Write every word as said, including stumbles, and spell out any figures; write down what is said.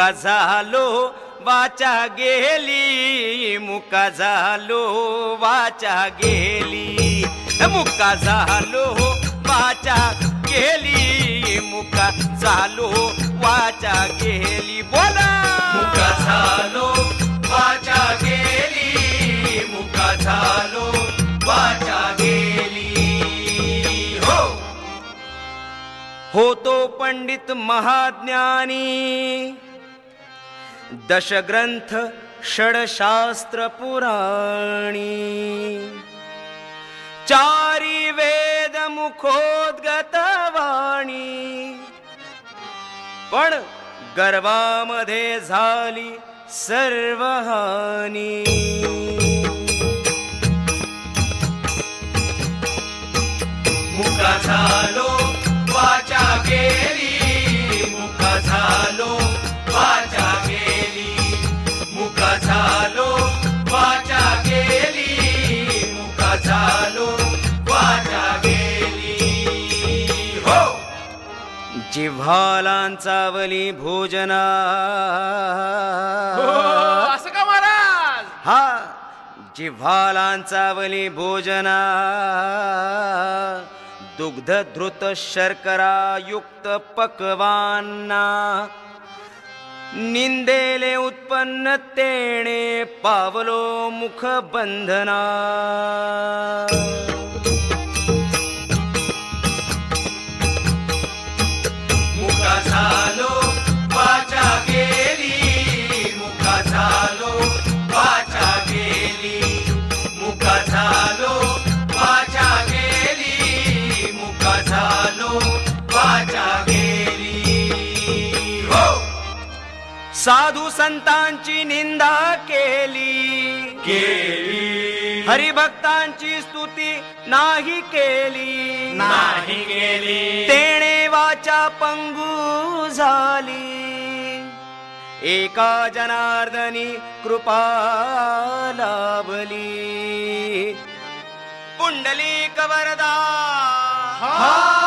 मुका झालो वाचा गेली, मुका झालो वाचा गेली, मुका झालो वाचा गेली, मुका झालो वाचा गेली. बोला मुका झालो वाचा गेली, मुका झालो वाचा गेली. हो होतो पंडित महाज्ञानी, दशग्रंथ षडशास्त्र पुराणी, चारी वेद मुखोद्गत वाणी, पण गर्वामध्ये झाली सर्व हानी. मुका झालो वाचा गेली, मुका झालो वाचा गेली, मुका झालो वाचा गेली, मुका झालो वाचा गेली. हो जिव्हालांचावली भोजना, असं का महाराज? हा जिव्हालांचावली भोजना, दुग्ध धृत शर्करा युक्त पक्वांना, निंदेले उत्पन्न तेणे पावलो मुख बंधना. मुका झालो वाचा गेली, मुका झालो वाचा गेली, मुका झालो वाचा गेली, मुका झालो वाचा गेली. हो साधू संतांची निंदा केली, केली हरिभक्तांची स्तुती नाही केली, नाही केली. तेणे वाचा पंगू झाली. एका जनार्दनी कृपा लाभली, पुंडलिक वरदा हा